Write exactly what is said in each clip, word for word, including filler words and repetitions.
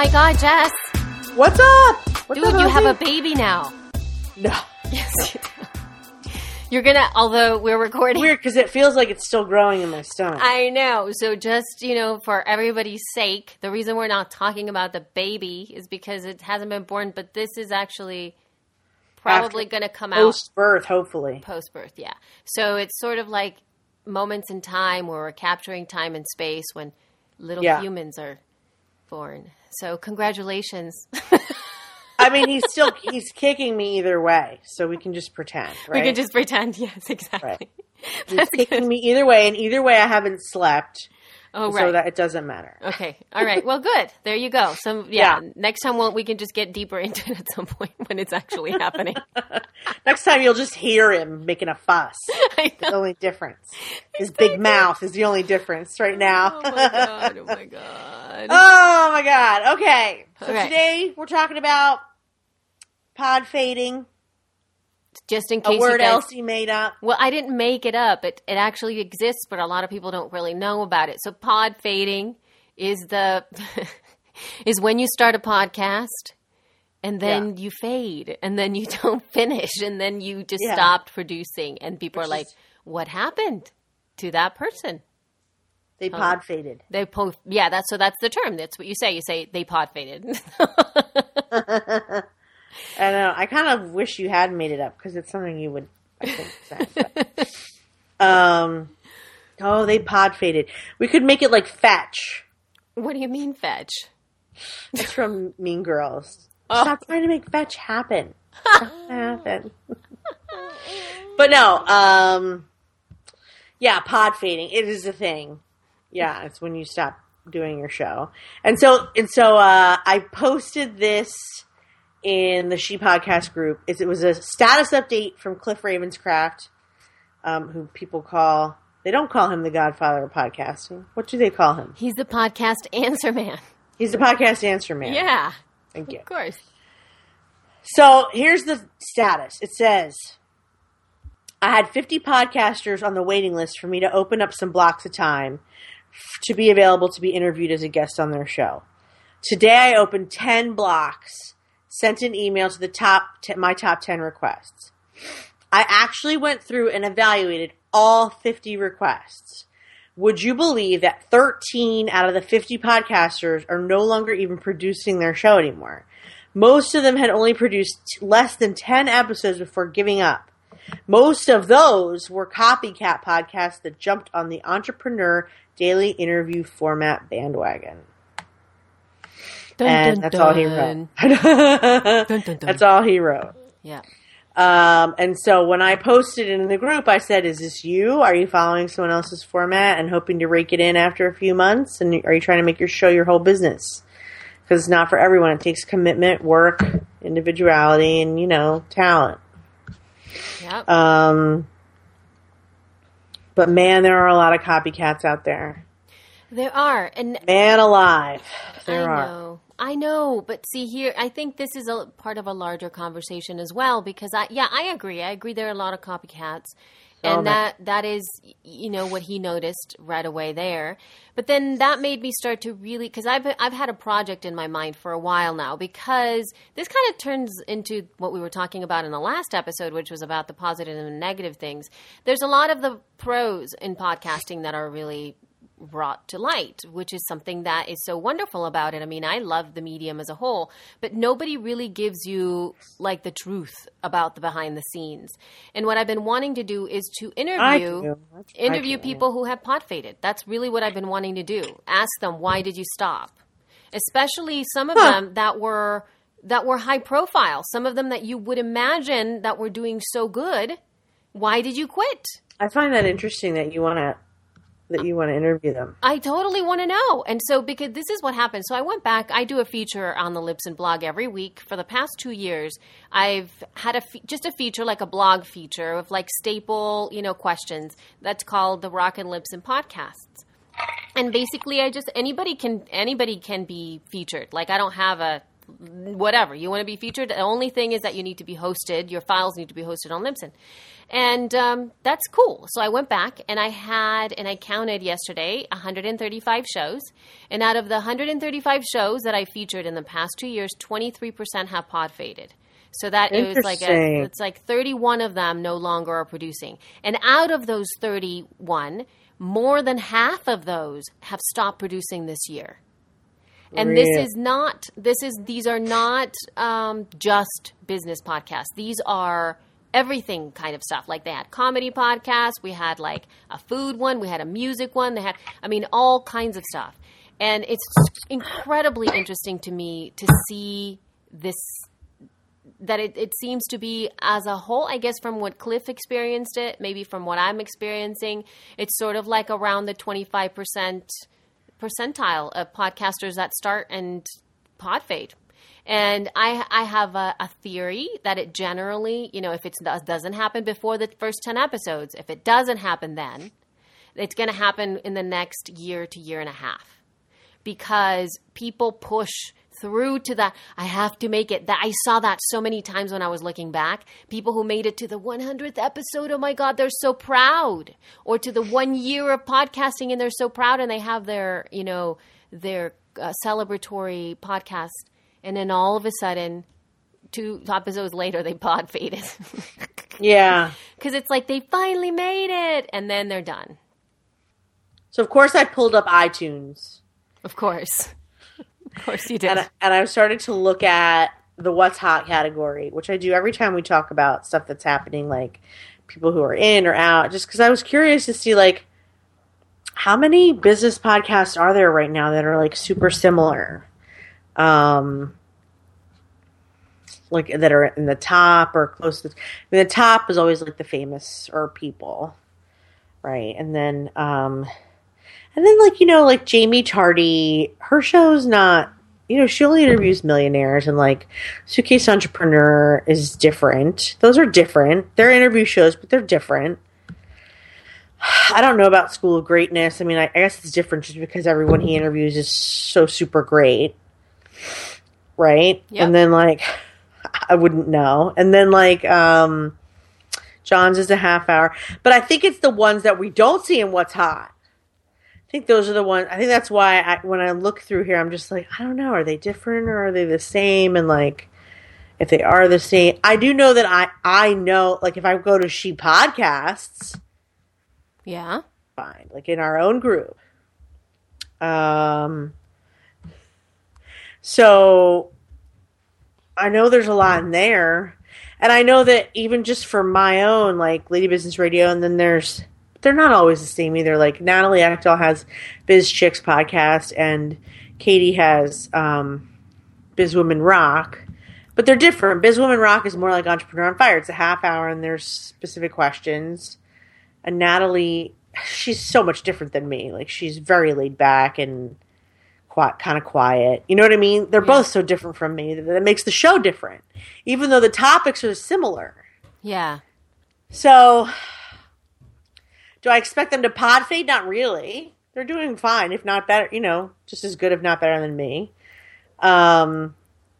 my God, Jess. What's up? What's Dude, up, you have a Ozzy? baby now. No. Yes, you do. You're going to, although we're recording. Weird, because it feels like it's still growing in my stomach. I know. So just, you know, for everybody's sake, the reason we're not talking about the baby is because it hasn't been born, but this is actually probably going to come out. Post-birth, hopefully. Post-birth, yeah. So it's sort of like moments in time where we're capturing time and space when little Yeah. humans are born. So congratulations. I mean, he's still, he's kicking me either way, so we can just pretend, right? We can just pretend. Yes, exactly. Right. He's kicking me either way, and either way I haven't slept. Oh, so right. that it doesn't matter. Okay. All right. Well, good. There you go. Some yeah. Yeah. Next time we'll, we can just get deeper into it at some point when it's actually happening. Next time you'll just hear him making a fuss. I The know. only difference. His big mouth is the only difference right now. Oh my God. Oh my God. Oh my God. Okay. So All right. today we're talking about pod fading, Just in a case word you guys, Elsie made up. well, I didn't make it up. It it actually exists, but a lot of people don't really know about it. So pod fading is the is when you start a podcast and then you fade and then you don't finish and then you just Yeah. stopped producing and people Which are like, is- what happened to that person? They pod faded. They po- yeah, that's so that's the term. That's what you say. You say they pod faded. I know. I kind of wish you had made it up because it's something you would, I think, say. But, um, oh, they pod faded. We could make it like fetch. What do you mean fetch? It's from Mean Girls. Oh. Stop trying to make fetch happen. Stop happen. But no, um, yeah, pod fading. It is a thing. Yeah, it's when you stop doing your show. And so, and so, uh, I posted this in the She Podcast group. It, it was a status update from Cliff Ravenscraft, um, who people call, they don't call him the Godfather of podcasting. What do they call him? He's the podcast answer man. He's the podcast answer man. Yeah, Thank you. of course. So here's the status. It says, I had fifty podcasters on the waiting list for me to open up some blocks of time f- to be available to be interviewed as a guest on their show. Today I opened ten blocks, sent an email to the top t- my top ten requests. I actually went through and evaluated all fifty requests. Would you believe that thirteen out of the fifty podcasters are no longer even producing their show anymore? Most of them had only produced less than ten episodes before giving up. Most of those were copycat podcasts that jumped on the entrepreneur daily interview format bandwagon. Dun, And dun, that's all he dun. wrote. Dun, dun, dun. That's all he wrote. Yeah. Um, and so when I posted in the group, I said, is this you? Are you following someone else's format and hoping to rake it in after a few months? And are you trying to make your show your whole business? Because it's not for everyone. It takes commitment, work, individuality, and, you know, talent. Yep. Um, but man, there are a lot of copycats out there. There are, and Man alive. There I are. know, I know, but see here, I think this is a part of a larger conversation as well because I, yeah, I agree. I agree there are a lot of copycats, and Oh, that that is, you know, what he noticed right away there. But then that made me start to really, because I've I've had a project in my mind for a while now because this kind of turns into what we were talking about in the last episode, which was about the positive and negative things. There's a lot of the pros in podcasting that are really brought to light, which is something that is so wonderful about it. I mean, I love the medium as a whole, but nobody really gives you like the truth about the behind the scenes. And what I've been wanting to do is to I interview do. I interview do. people who have pod faded. That's really what I've been wanting to do. Ask them, why did you stop? Especially some of Huh. them that were that were high profile. Some of them that you would imagine that were doing so good. Why did you quit? I find that interesting that you want to that you want to interview them. I totally want to know. And so, because this is what happened. So I went back, I do a feature on the Libsyn blog every week. For the past two years, I've had a fe- just a feature, like a blog feature of like staple, you know, questions that's called the Rock and Libsyn Podcasts. And basically I just, anybody can, anybody can be featured. Like I don't have a whatever. You want to be featured. The only thing is that you need to be hosted. Your files need to be hosted on Libsyn. And um, that's cool. So I went back and I had, and I counted yesterday, one hundred thirty-five shows. And out of the one hundred thirty-five shows that I featured in the past two years, twenty-three percent have pod faded. So that is like a, it's like thirty-one of them no longer are producing. And out of those thirty-one, more than half of those have stopped producing this year. And really? this is not, this is, these are not um, just business podcasts. These are everything kind of stuff. Like they had comedy podcasts. We had like a food one. We had a music one. They had, I mean, all kinds of stuff. And it's incredibly interesting to me to see this, that it, it seems to be as a whole, I guess from what Cliff experienced it, maybe from what I'm experiencing, it's sort of like around the twenty-five percent percentile of podcasters that start and pod fade. And I, I have a, a theory that it generally, you know, if it doesn't happen before the first ten episodes, if it doesn't happen then, it's going to happen in the next year to year and a half. Because people push through to that, I have to make it. That I saw that so many times when I was looking back. People who made it to the one hundredth episode, oh my God, they're so proud. Or to the one year of podcasting and they're so proud and they have their, you know, their uh, celebratory podcast. And then all of a sudden, two episodes later, they pod faded. Yeah. Because it's like they finally made it and then they're done. So, of course, I pulled up iTunes. Of course. Of course you did. And I, and I started to look at the What's Hot category, which I do every time we talk about stuff that's happening, like people who are in or out, just because I was curious to see, like, how many business podcasts are there right now that are, like, super similar? Um, like, that are in the top or close to the, I mean, the top is always, like, the famous or people, right? And then, um... And then, like, you know, like Jamie Tardy, her show's not, you know, she only interviews millionaires, and like Suitcase Entrepreneur is different. Those are different. They're interview shows, but they're different. I don't know about School of Greatness. I mean, I, I guess it's different just because everyone he interviews is so super great. Right? Yep. And then, like, I wouldn't know. And then, like, um, John's is a half hour. But I think it's the ones that we don't see in What's Hot. I think those are the ones. I think that's why I, when I look through here, I'm just like, I don't know. Are they different or are they the same? And like, if they are the same, I do know that I, I know, like if I go to She Podcasts. Yeah. Fine. Like in our own group. Um, so I know there's a lot in there. And I know that even just for my own, like Lady Business Radio, and then there's, they're not always the same either. Like Natalie Actel has Biz Chicks podcast and Katie has um, Biz Women Rock, but they're different. Biz Women Rock is more like Entrepreneur on Fire. It's a half hour and there's specific questions. And Natalie, she's so much different than me. Like she's very laid back and quiet, kind of quiet. You know what I mean? They're yeah. both so different from me that it makes the show different, even though the topics are similar. Yeah. So do I expect them to pod fade? Not really. They're doing fine, if not better, you know, just as good, if not better than me. Um,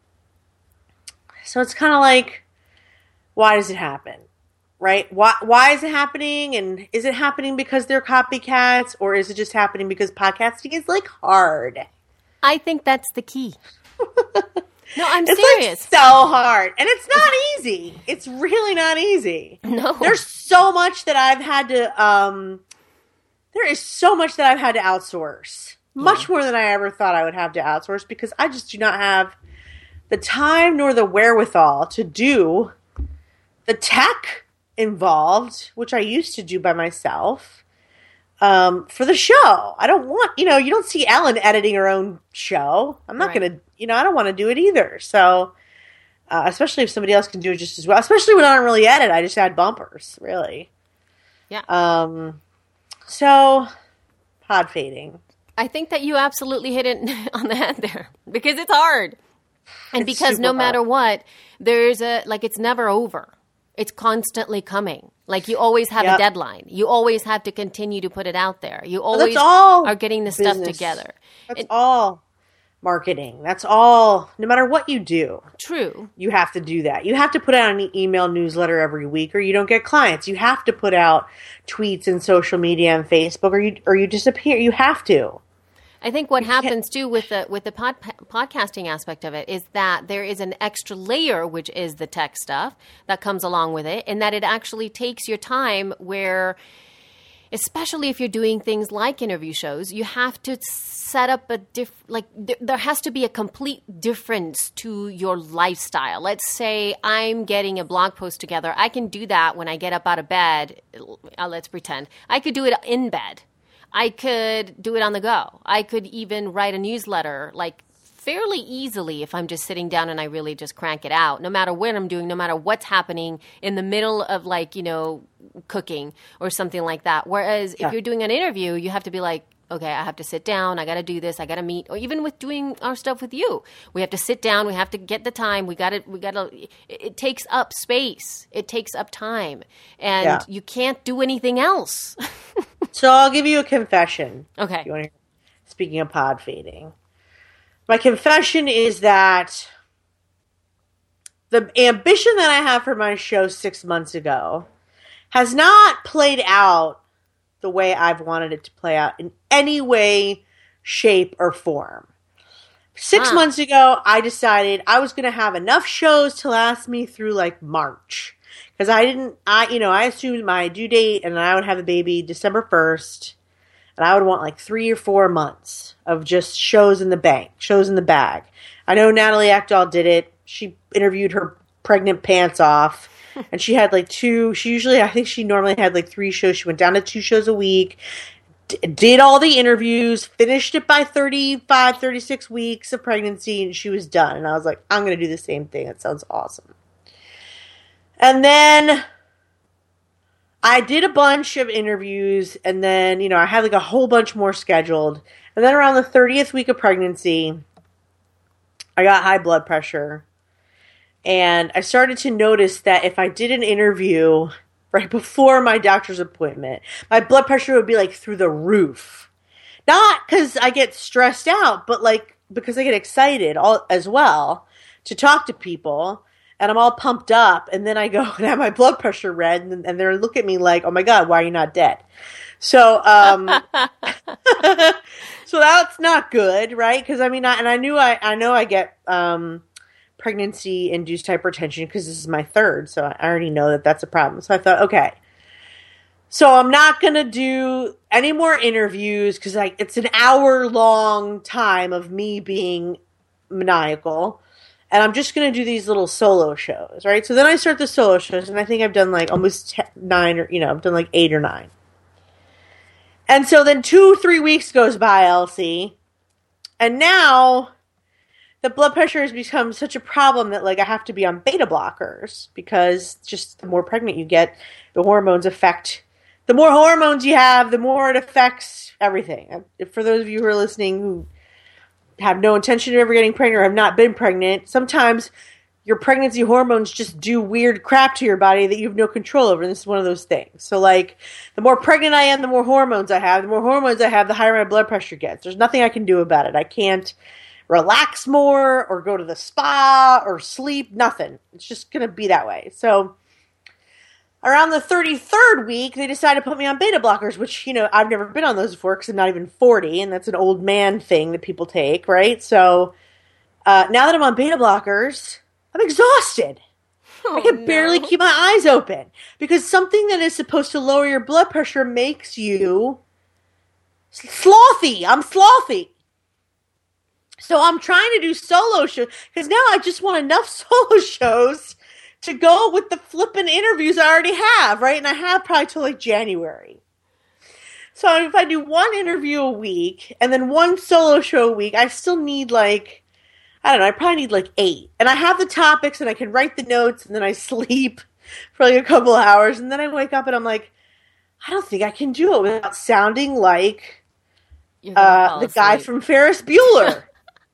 so it's kind of like, why does it happen? Right? Why, why is it happening? And is it happening because they're copycats, or is it just happening because podcasting is like hard? I think that's the key. No, I'm it's serious. Like so hard. And it's not easy. It's really not easy. No. There's so much that I've had to, um, there is so much that I've had to outsource. Yeah. Much more than I ever thought I would have to outsource, because I just do not have the time nor the wherewithal to do the tech involved, which I used to do by myself, um, for the show. I don't want, you know, you don't see Ellen editing her own show. I'm not right. going to, you know, I don't want to do it either. So, uh, especially if somebody else can do it just as well, especially when I don't really edit, I just add bumpers, really. Yeah. Um, so pod fading. I think that you absolutely hit it on the head there, because it's hard. And it's because no hard. matter what, there's a, like, it's never over. It's constantly coming. Like, you always have yep. a deadline. You always have to continue to put it out there. You always well, all are getting the business. stuff together. That's it, all marketing. That's all, no matter what you do. True. You have to do that. You have to put out an email newsletter every week or you don't get clients. You have to put out tweets and social media and Facebook or you or you disappear. You have to. I think what happens too with the with the pod, podcasting aspect of it is that there is an extra layer, which is the tech stuff that comes along with it, and that it actually takes your time where, especially if you're doing things like interview shows, you have to set up a diff like th- there has to be a complete difference to your lifestyle. Let's say I'm getting a blog post together. I can do that when I get up out of bed. Uh, let's pretend. I could do it in bed. I could do it on the go. I could even write a newsletter like fairly easily if I'm just sitting down and I really just crank it out, no matter what I'm doing, no matter what's happening in the middle of like, you know, cooking or something like that. Whereas yeah. if you're doing an interview, you have to be like, okay, I have to sit down. I got to do this. I got to meet. Or even with doing our stuff with you, we have to sit down. We have to get the time. We got to, we got to, it, it takes up space. It takes up time and yeah. you can't do anything else. So I'll give you a confession. Okay. You want to, speaking of pod fading. My confession is that the ambition that I have for my show six months ago has not played out the way I've wanted it to play out in any way, shape, or form. Six huh. months ago, I decided I was going to have enough shows to last me through like March. Because I didn't, I you know, I assumed my due date and I would have the baby December first. And I would want like three or four months of just shows in the bank, shows in the bag. I know Natalie Ekdahl did it. She interviewed her pregnant pants off. And she had like two, she usually, I think she normally had like three shows. She went down to two shows a week, d- did all the interviews, finished it by thirty-five, thirty-six weeks of pregnancy, and she was done. And I was like, I'm going to do the same thing. That sounds awesome. And then I did a bunch of interviews, and then, you know, I had like a whole bunch more scheduled. And then around the thirtieth week of pregnancy, I got high blood pressure. And I started to notice that if I did an interview right before my doctor's appointment, my blood pressure would be like through the roof. Not because I get stressed out, but like because I get excited all, as well to talk to people. And I'm all pumped up, and then I go and have my blood pressure read, and, and they look at me like, "Oh my God, why are you not dead?" So, um, so that's not good, right? Because I mean, I, and I knew I, I know I get um, pregnancy-induced hypertension because this is my third, so I already know that that's a problem. So I thought, okay, so I'm not gonna do any more interviews because like it's an hour-long time of me being maniacal. And I'm just going to do these little solo shows, right? So then I start the solo shows, and I think I've done like almost ten, nine or, you know, I've done like eight or nine. And so then two, three weeks goes by, Elsie. And now the blood pressure has become such a problem that like I have to be on beta blockers because just the more pregnant you get, the hormones affect, the more hormones you have, the more it affects everything. For those of you who are listening who have no intention of ever getting pregnant or have not been pregnant, sometimes your pregnancy hormones just do weird crap to your body that you have no control over. And this is one of those things. So like the more pregnant I am, the more hormones I have. The more hormones I have, the higher my blood pressure gets. There's nothing I can do about it. I can't relax more or go to the spa or sleep. Nothing. It's just going to be that way. So around the thirty-third week, they decided to put me on beta blockers, which, you know, I've never been on those before because I'm not even forty, and that's an old man thing that people take, right? So uh, now that I'm on beta blockers, I'm exhausted. Oh, I can no. barely keep my eyes open because something that is supposed to lower your blood pressure makes you slothy. I'm slothy. So I'm trying to do solo shows because now I just want enough solo shows to go with the flippin' interviews I already have, right? And I have probably till like January. So if I do one interview a week and then one solo show a week, I still need like, I don't know, I probably need like eight. And I have the topics and I can write the notes and then I sleep for like a couple hours. And then I wake up and I'm like, I don't think I can do it without sounding like uh, the guy from Ferris Bueller.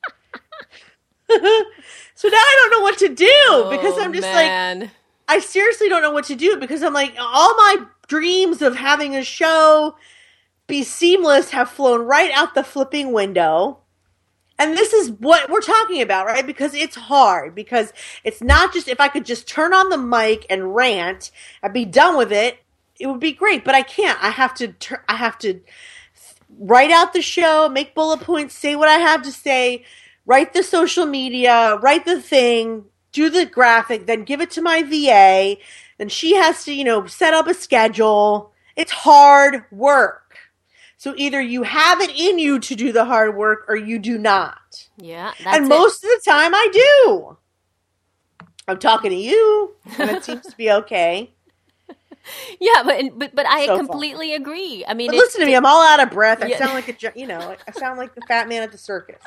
So now I don't know what to do oh, because I'm just man. like, I seriously don't know what to do because I'm like, all my dreams of having a show be seamless have flown right out the flipping window. And this is what we're talking about, right? Because it's hard. Because it's not just, if I could just turn on the mic and rant and be done with it, it would be great. But I can't. I have to, I have to write out the show, make bullet points, say what I have to say, write the social media, write the thing, do the graphic, then give it to my V A. Then she has to, you know, set up a schedule. It's hard work. So either you have it in you to do the hard work or you do not. Yeah. That's and it. most of the time I do. I'm talking to you, and it seems to be okay. Yeah, but but but I So completely fun. agree. I mean, but listen to me, I'm all out of breath. I yeah. sound like a, you know, I sound like the fat man at the circus.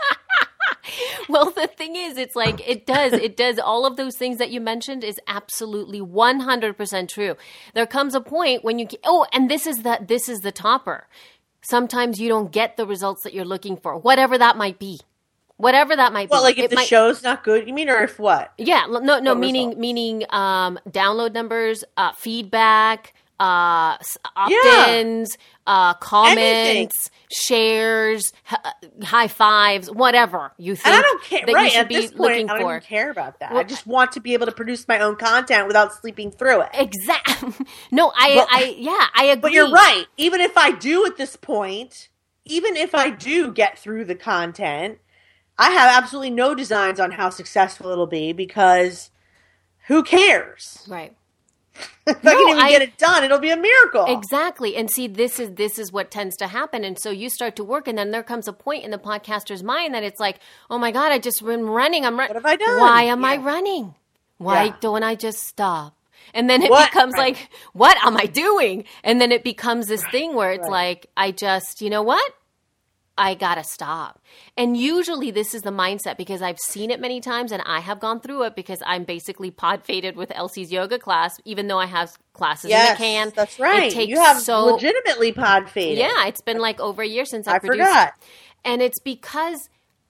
Well, the thing is, it's like, it does, it does. All of those things that you mentioned is absolutely one hundred percent true. There comes a point when you, oh, and this is the, this is the topper. Sometimes you don't get the results that you're looking for, whatever that might be. Whatever that might well, be. Well, like if it the might, show's not good, you mean, or if what? Yeah, no, no, what meaning, results? meaning, um, download numbers, uh, feedback, uh, opt-ins, yeah. uh, comments, Anything. shares, h- high fives, whatever you think and I don't care, that right, you should at be this point, looking I don't for. even care about that. Well, I just want to be able to produce my own content without sleeping through it. Exactly. No, I, but, I, yeah, I agree. But you're right. Even if I do at this point, even if I do get through the content, I have absolutely no designs on how successful it'll be because who cares? Right. If No, I can even I, get it done, it'll be a miracle. Exactly. And see, this is this is what tends to happen. And so you start to work, and then there comes a point in the podcaster's mind that it's like, oh my God, I just been running. I'm running. What have I done? Why am yeah. I running? Why yeah. don't I just stop? And then it what? becomes right. like, what am I doing? And then it becomes this thing where it's right. like, I just, you know what? I gotta stop. And usually this is the mindset because I've seen it many times and I have gone through it because I'm basically pod faded with Elsie's yoga class, even though I have classes yes, in the can. That's right. It takes you have so, legitimately pod faded. Yeah, it's been like over a year since I, I produced. forgot. And it's because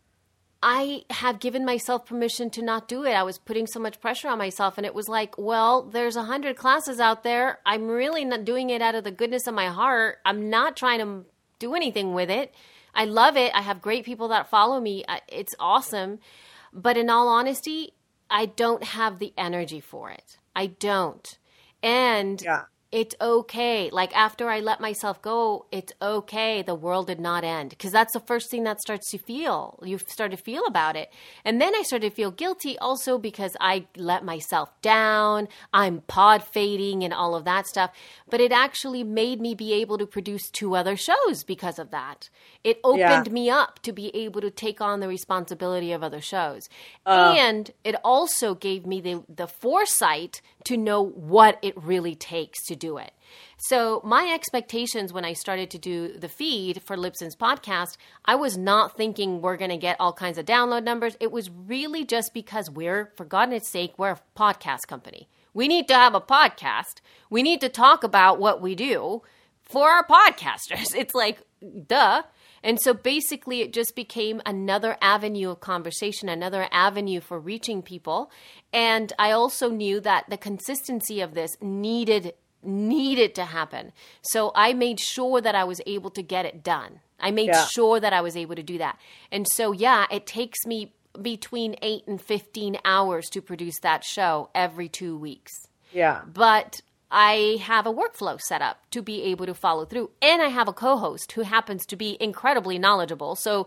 I have given myself permission to not do it. I was putting so much pressure on myself, and it was like, well, there's a hundred classes out there. I'm really not doing it out of the goodness of my heart. I'm not trying to do anything with it. I love it. I have great people that follow me. It's awesome. But in all honesty, I don't have the energy for it. I don't. And yeah. it's okay. Like after I let myself go, it's okay. The world did not end. Because that's the first thing that starts to feel. You start to feel about it. And then I started to feel guilty also because I let myself down. I'm pod fading and all of that stuff. But it actually made me be able to produce two other shows because of that. It opened yeah. me up to be able to take on the responsibility of other shows. Uh, and it also gave me the, the foresight to know what it really takes to do it. So my expectations when I started to do the feed for Libsyn's podcast, I was not thinking we're going to get all kinds of download numbers. It was really just because we're, for goodness sake, we're a podcast company. We need to have a podcast. We need to talk about what we do for our podcasters. It's like, duh. And so basically it just became another avenue of conversation, another avenue for reaching people. And I also knew that the consistency of this needed needed to happen. So I made sure that I was able to get it done. I made yeah. sure that I was able to do that. And so, yeah, it takes me between eight and fifteen hours to produce that show every two weeks. Yeah. But I have a workflow set up to be able to follow through. And I have a co-host who happens to be incredibly knowledgeable. So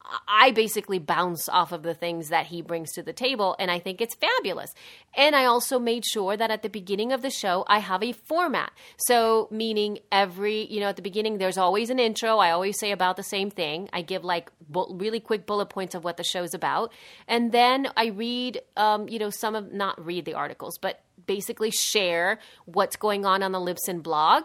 I basically bounce off of the things that he brings to the table, and I think it's fabulous. And I also made sure that at the beginning of the show, I have a format. So meaning every, you know, at the beginning, there's always an intro. I always say about the same thing. I give like bu- really quick bullet points of what the show's about. And then I read, um, you know, some of, not read the articles, but basically share what's going on on the Libsyn blog.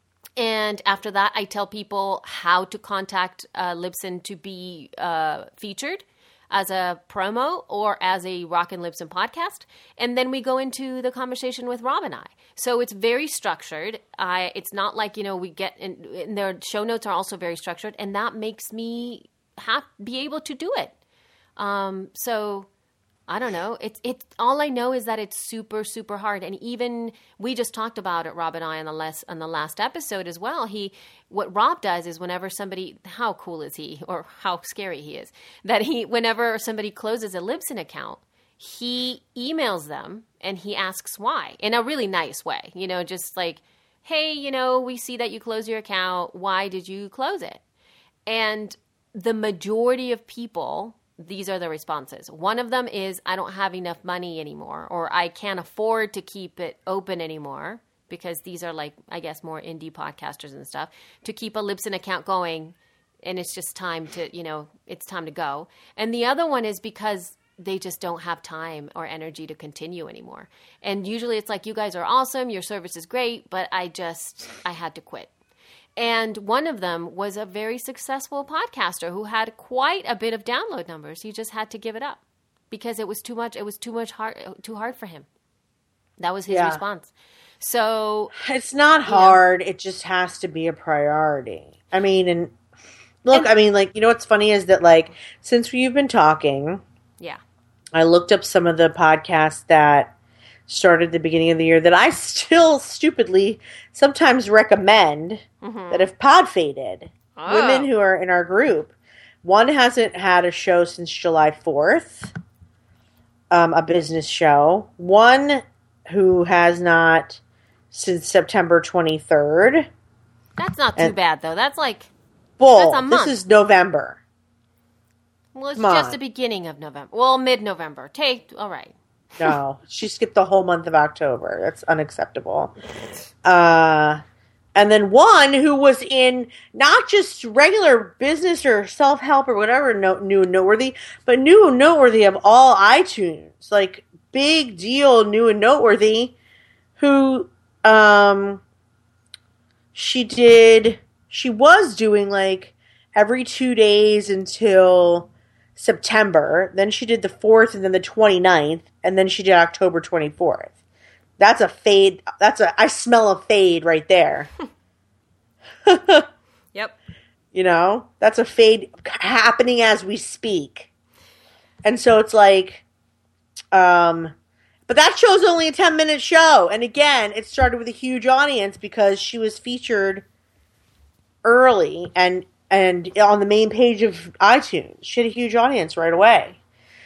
And after that, I tell people how to contact uh, Libsyn to be uh, featured as a promo or as a Rockin' Libsyn podcast. And then we go into the conversation with Rob and I. So it's very structured. I, it's not like, you know, we get in, in their show notes are also very structured. And that makes me have, be able to do it. Um, so I don't know. It's it's all I know is that it's super super hard, and even we just talked about it, Rob and I, on the last on the last episode as well. He what Rob does is whenever somebody, how cool is he, or how scary he is, that he whenever somebody closes a Libsyn account, he emails them and he asks why in a really nice way. You know, just like, hey, you know, we see that you close your account. Why did you close it? And the majority of people, these are the responses. One of them is, I don't have enough money anymore, or I can't afford to keep it open anymore, because these are like, I guess, more indie podcasters and stuff, to keep a Libsyn account going, and it's just time to, you know, it's time to go. And the other one is because they just don't have time or energy to continue anymore. And usually it's like, you guys are awesome, your service is great, but I just, I had to quit. And one of them was a very successful podcaster who had quite a bit of download numbers. He just had to give it up because it was too much. It was too much hard, too hard for him. That was his yeah. response. So it's not hard. Know. It just has to be a priority. I mean, and look, and, I mean, like, you know, what's funny is that, like, since you've been talking, yeah, I looked up some of the podcasts that started at the beginning of the year that I still stupidly sometimes recommend mm-hmm. that have pod faded. Oh. Women who are in our group. One hasn't had a show since July fourth, um, a business show. One who has not since September twenty-third. That's not too and, bad, though. That's like, bull. That's a month. This is November. Well, it's Come just on. the beginning of November. Well, mid-November. Take, all right. No, she skipped the whole month of October. That's unacceptable. Uh, and then one who was in not just regular business or self-help or whatever, no, new and noteworthy, but new and noteworthy of all iTunes. Like, big deal, new and noteworthy, who um, she did, she was doing like every two days until September. Then she did the fourth and then the twenty-ninth. And then she did October twenty-fourth. That's a fade. That's a, I smell a fade right there. Yep. You know, that's a fade happening as we speak. And so it's like, um, but that show's only a ten minute show. And again, it started with a huge audience because she was featured early and, and on the main page of iTunes. She had a huge audience right away.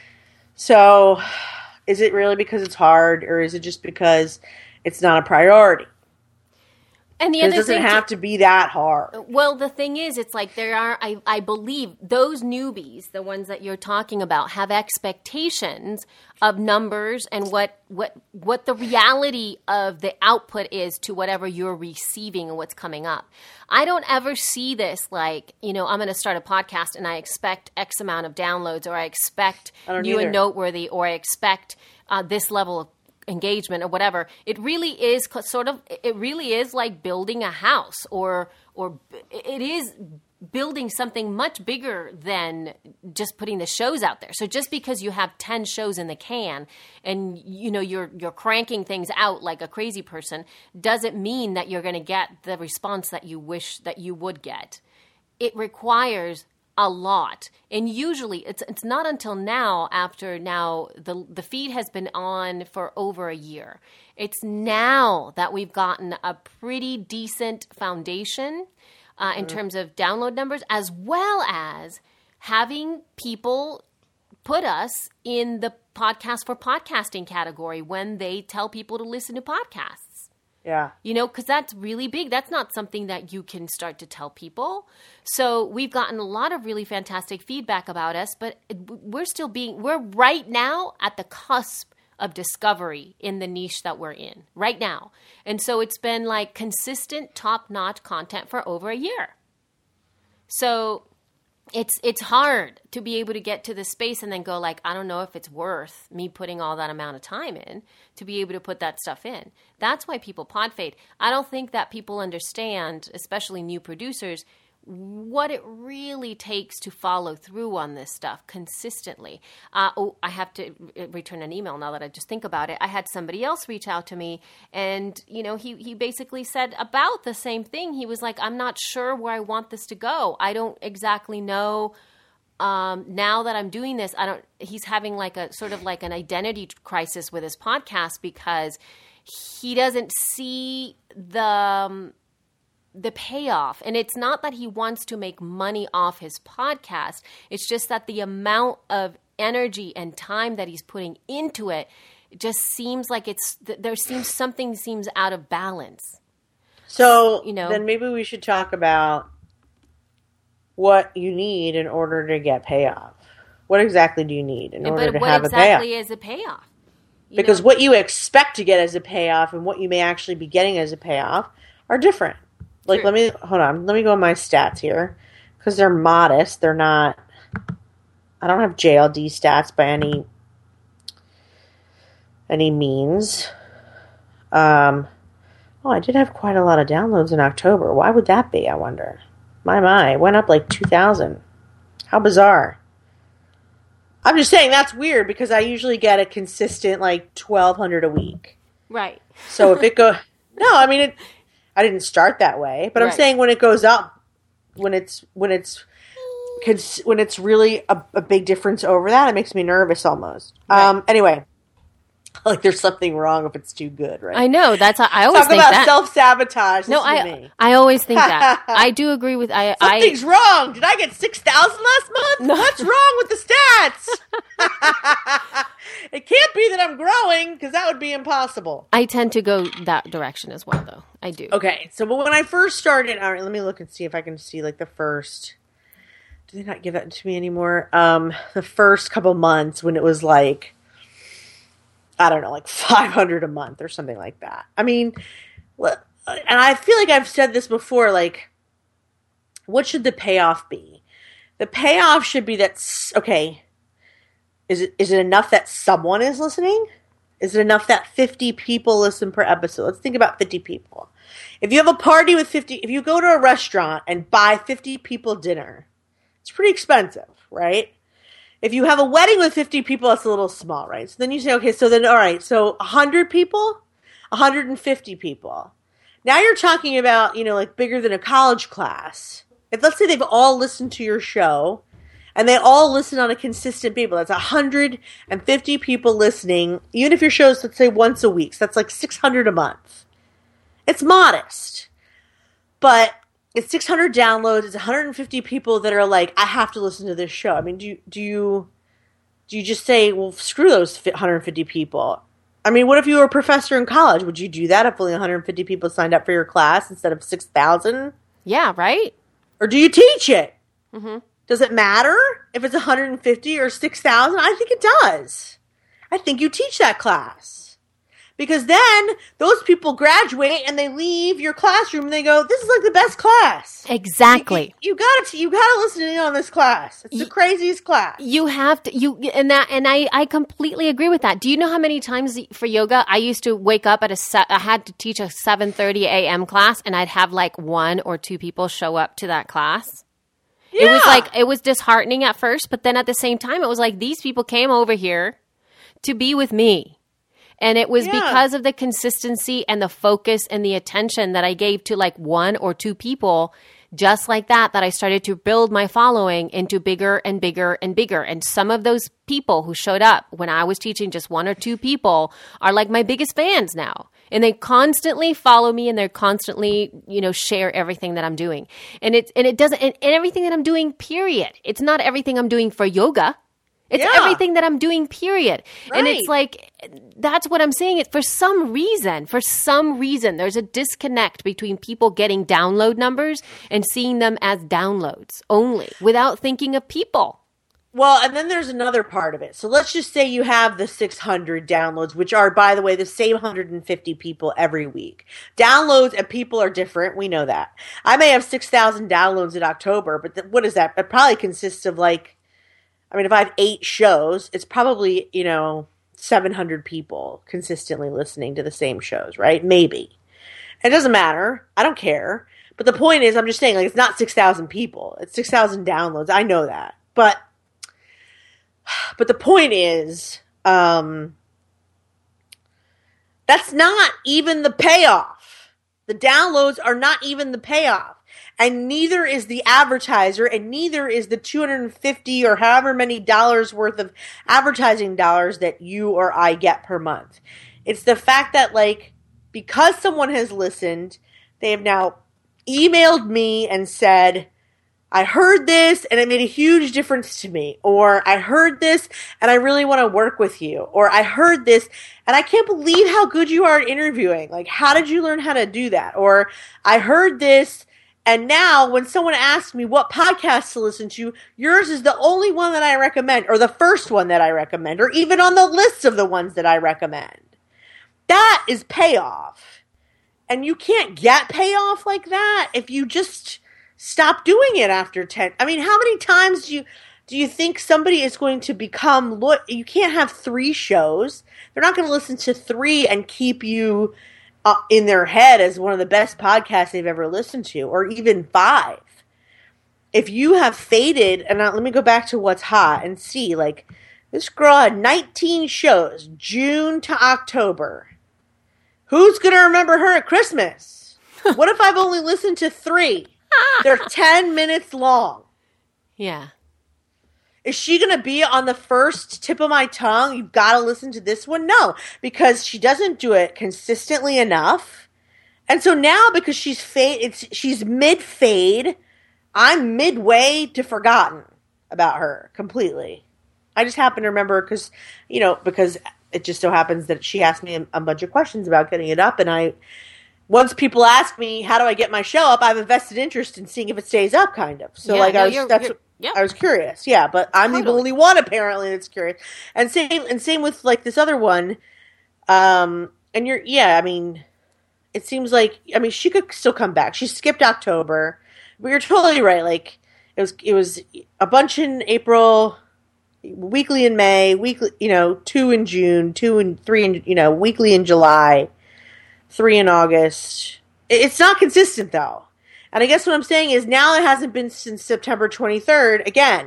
So, is it really because it's hard, or is it just because it's not a priority? And the other it doesn't thing have to, to be that hard. Well, the thing is, it's like there are, I, I believe, those newbies, the ones that you're talking about, have expectations of numbers and what, what, what the reality of the output is to whatever you're receiving and what's coming up. I don't ever see this like, you know, I'm going to start a podcast and I expect X amount of downloads, or I expect new and noteworthy, or I expect uh, this level of engagement or whatever. It really is sort of, it really is like building a house, or, or it is building something much bigger than just putting the shows out there. So just because you have ten shows in the can and, you know, you're, you're cranking things out like a crazy person doesn't mean that you're going to get the response that you wish that you would get. It requires a lot. And usually it's it's not until now, after now the the feed has been on for over a year. It's now that we've gotten a pretty decent foundation uh, in mm-hmm. terms of download numbers, as well as having people put us in the podcast for podcasting category when they tell people to listen to podcasts. Yeah. You know, because that's really big. That's not something that you can start to tell people. So we've gotten a lot of really fantastic feedback about us, but we're still being, we're right now at the cusp of discovery in the niche that we're in right now. And so it's been like consistent, top-notch content for over a year. So it's it's hard to be able to get to the space and then go like, I don't know if it's worth me putting all that amount of time in to be able to put that stuff in. That's why people pod fade. I don't think that people understand, especially new producers, what it really takes to follow through on this stuff consistently. Uh, oh, I have to return an email now that I just think about it. I had somebody else reach out to me, and you know, he he basically said about the same thing. He was like, I'm not sure where I want this to go. I don't exactly know um, now that I'm doing this, I don't, he's having like a sort of like an identity crisis with his podcast because he doesn't see the, um, the payoff. And it's not that he wants to make money off his podcast. It's just that the amount of energy and time that he's putting into it, it just seems like it's, there seems something seems out of balance. So, you know, then maybe we should talk about what you need in order to get payoff. What exactly do you need in order but to what have exactly a payoff? is a payoff? You Because know? what you expect to get as a payoff and what you may actually be getting as a payoff are different. Like, True. let me, hold on, let me go on my stats here. Because they're modest. They're not, I don't have J L D stats by any, any means. Um, oh, I did have quite a lot of downloads in October. Why would that be, I wonder? My, my, it went up like two thousand. How bizarre. I'm just saying that's weird because I usually get a consistent like twelve hundred a week. Right. So if it go, no, I mean, it, I didn't start that way, but I'm Right. saying when it goes up, when it's, when it's, cons- when it's really a, a big difference over that, it makes me nervous almost. Right. Um, anyway, like there's something wrong if it's too good, right? I know. That's how, I always Talk think about that. self-sabotage. No, Listen to I me. I always think that. I do agree with I Something's I wrong. Did I get six thousand last month? No. What's wrong with the stats? It can't be that I'm growing because that would be impossible. I tend to go that direction as well, though. I do. Okay, so but when I first started, all right, let me look and see if I can see like the first. Do they not give that to me anymore? Um, the first couple months when it was like, I don't know, like five hundred a month or something like that. I mean, and I feel like I've said this before, like, what should the payoff be? The payoff should be that, okay, is it is it enough that someone is listening? Is it enough that fifty people listen per episode? Let's think about fifty people. If you have a party with fifty, if you go to a restaurant and buy fifty people dinner, it's pretty expensive, right? If you have a wedding with fifty people, that's a little small, right? So then you say, okay, so then, all right, so one hundred people, one hundred fifty people. Now you're talking about, you know, like bigger than a college class. If let's say they've all listened to your show and they all listen on a consistent basis, that's one hundred fifty people listening, even if your show's, let's say, once a week. So that's like six hundred a month. It's modest. But it's six hundred downloads. It's one hundred fifty people that are like, I have to listen to this show. I mean, do you, do you, do you just say, well, screw those one hundred fifty people? I mean, what if you were a professor in college? Would you do that if only one hundred fifty people signed up for your class instead of six thousand? Yeah, right? Or do you teach it? Mm-hmm. Does it matter if it's one hundred fifty or six thousand? I think it does. I think you teach that class. Because then those people graduate and they leave your classroom and they go, this is like the best class. Exactly. You, you, you gotta, you gotta listen in on this class. It's the craziest class. You have to, you, and that, and I, I completely agree with that. Do you know how many times for yoga I used to wake up at a, se- I had to teach a seven thirty a.m. class and I'd have like one or two people show up to that class? Yeah. It was like, it was disheartening at first, but then at the same time, it was like these people came over here to be with me. And it was Yeah. because of the consistency and the focus and the attention that I gave to like one or two people, just like that, that I started to build my following into bigger and bigger and bigger. And some of those people who showed up when I was teaching just one or two people are like my biggest fans now. And they constantly follow me and they're constantly, you know, share everything that I'm doing. And it, and it doesn't, and, and everything that I'm doing, period. It's not everything I'm doing for yoga. It's Yeah. everything that I'm doing, period. And Right. it's like, that's what I'm saying. It for some reason, for some reason, there's a disconnect between people getting download numbers and seeing them as downloads only without thinking of people. Well, and then there's another part of it. So let's just say you have the six hundred downloads, which are, by the way, the same one hundred fifty people every week. Downloads and people are different. We know that. I may have six thousand downloads in October, but th- what is that? It probably consists of like, I mean, if I have eight shows, it's probably, you know, seven hundred people consistently listening to the same shows, right? Maybe. It doesn't matter. I don't care. But the point is, I'm just saying, like, it's not six thousand people. It's six thousand downloads. I know that. But, but the point is, um, that's not even the payoff. The downloads are not even the payoff. and neither is the advertiser, and neither is the two hundred fifty or however many dollars worth of advertising dollars that you or I get per month. It's the fact that, like, because someone has listened, they have now emailed me and said, I heard this and it made a huge difference to me. Or I heard this and I really want to work with you. Or I heard this and I can't believe how good you are at interviewing. Like, how did you learn how to do that? Or I heard this and now when someone asks me what podcast to listen to, yours is the only one that I recommend, or the first one that I recommend, or even on the list of the ones that I recommend. That is payoff. And you can't get payoff like that if you just stop doing it after ten. I mean, how many times do you do you think somebody is going to become lo- you can't have three shows. They're not going to listen to three and keep you uh, in their head as one of the best podcasts they've ever listened to, or even five. If you have faded, and uh, let me go back to What's Hot and see, like, this girl had nineteen shows, June to October. Who's going to remember her at Christmas? What if I've only listened to three? They're ten minutes long. Yeah. Is she going to be on the first tip of my tongue? You've got to listen to this one? No, because she doesn't do it consistently enough. And so now, because she's fade, it's she's mid-fade, I'm midway to forgotten about her completely. I just happen to remember because, you know, because it just so happens that she asked me a, a bunch of questions about getting it up, and I... Once people ask me, how do I get my show up, I have a vested interest in seeing if it stays up, kind of. So, yeah, like, no, I was, you're, that's, you're, yeah. I was curious. Yeah, but I'm totally. the only one, apparently, that's curious. And same, and same with, like, this other one. Um, and you're, yeah, I mean, it seems like, I mean, she could still come back. She skipped October. But you're totally right. Like, it was, it was a bunch in April, weekly in May, weekly, you know, two in June, two and three in, you know, weekly in July. Three in August. It's not consistent, though. And I guess what I'm saying is now it hasn't been since September twenty-third. Again,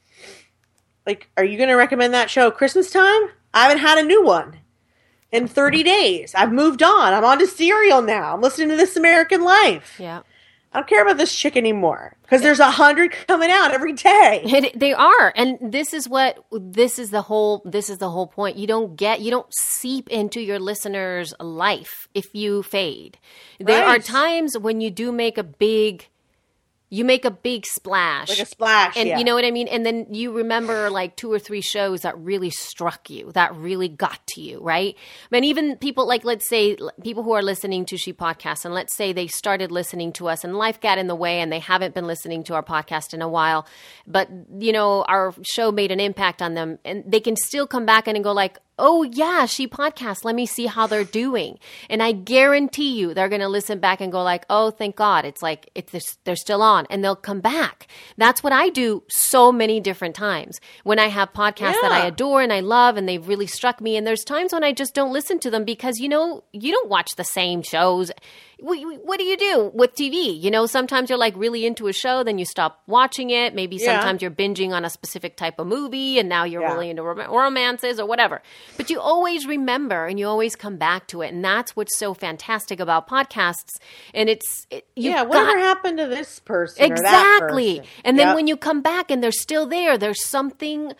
like, are you going to recommend that show Christmas time? I haven't had a new one in thirty days. I've moved on. I'm on to Serial now. I'm listening to This American Life. Yeah. I don't care about this chick anymore because there's a hundred coming out every day. It, they are, and this is what this is the whole. This is the whole point. You don't get, you don't seep into your listener's life if you fade. There Right. are times when you do make a big. You make a big splash. Like a splash, And yeah. you know what I mean? And then you remember like two or three shows that really struck you, that really got to you, right? I mean, even people like, let's say, people who are listening to She Podcast, and let's say they started listening to us and life got in the way and they haven't been listening to our podcast in a while, but, you know, our show made an impact on them, and they can still come back in and go like, oh, yeah, She Podcast. Let me see how they're doing. And I guarantee you they're going to listen back and go like, oh, thank God. It's like it's they're still on, and they'll come back. That's what I do so many different times when I have podcasts Yeah. that I adore and I love and they've really struck me. And there's times when I just don't listen to them because, you know, you don't watch the same shows. What do you do with T V? You know, sometimes you're like really into a show, then you stop watching it. Maybe Yeah. sometimes you're binging on a specific type of movie and now you're Yeah. really into rom- romances or whatever. But you always remember and you always come back to it. And that's what's so fantastic about podcasts. And it's, it, you've Yeah, whatever got- happened to this person or that Exactly. person? And then Yep. when you come back and they're still there, there's something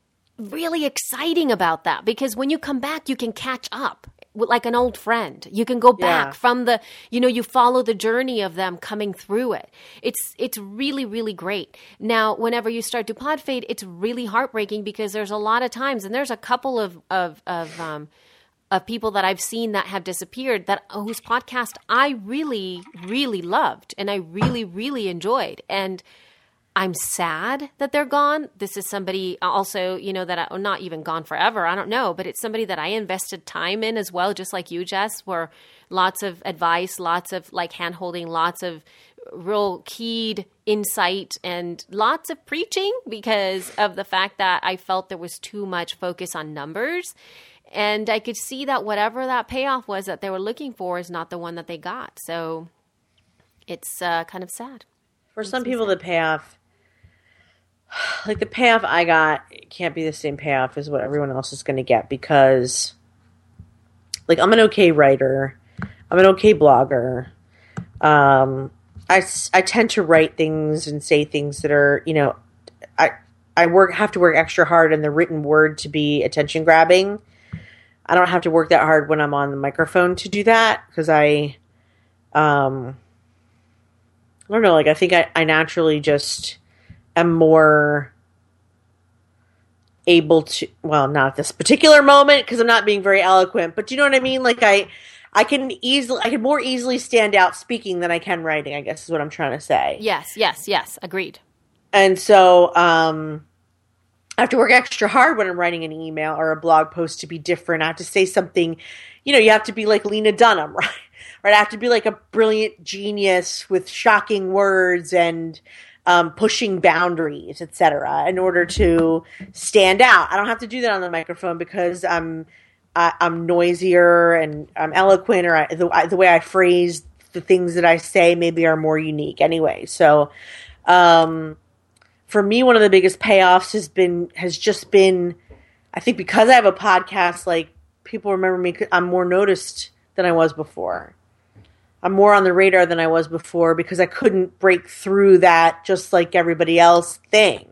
really exciting about that, because when you come back, you can catch up with- like an old friend. You can go back Yeah. from the, you know, you follow the journey of them coming through it. It's, it's really, really great. Now, whenever you start to pod fade, it's really heartbreaking because there's a lot of times, and there's a couple of, of, of, um, of people that I've seen that have disappeared that whose podcast I really, really loved and I really, really enjoyed. And I'm sad that they're gone. This is somebody also, you know, that I, not even gone forever. I don't know, but it's somebody that I invested time in as well, just like you, Jess, where lots of advice, lots of like hand holding, lots of real keyed insight and lots of preaching because of the fact that I felt there was too much focus on numbers. And I could see that whatever that payoff was that they were looking for is not the one that they got. So it's uh, kind of sad. For some people, the payoff, like the payoff I got, it can't be the same payoff as what everyone else is going to get because, like, I'm an okay writer. I'm an okay blogger. Um, I, I tend to write things and say things that are, you know, I I work have to work extra hard in the written word to be attention grabbing. I don't have to work that hard when I'm on the microphone to do that because I, um, I don't know, like I think I, I naturally just am more able to, well, not at this particular moment because I'm not being very eloquent, but do you know what I mean? Like I, I can easily, I can more easily stand out speaking than I can writing, I guess is what I'm trying to say. Yes, yes, yes. Agreed. And so, um, I have to work extra hard when I'm writing an email or a blog post to be different. I have to say something, you know, you have to be like Lena Dunham, right? Right? I have to be like a brilliant genius with shocking words and um, pushing boundaries, et cetera, in order to stand out. I don't have to do that on the microphone because I'm I, I'm noisier and I'm eloquent, or I, the, I, the way I phrase the things that I say maybe are more unique anyway. So, um, for me, one of the biggest payoffs has been has just been, I think, because I have a podcast. Like people remember me, I'm more noticed than I was before. I'm more on the radar than I was before because I couldn't break through that just like everybody else thing.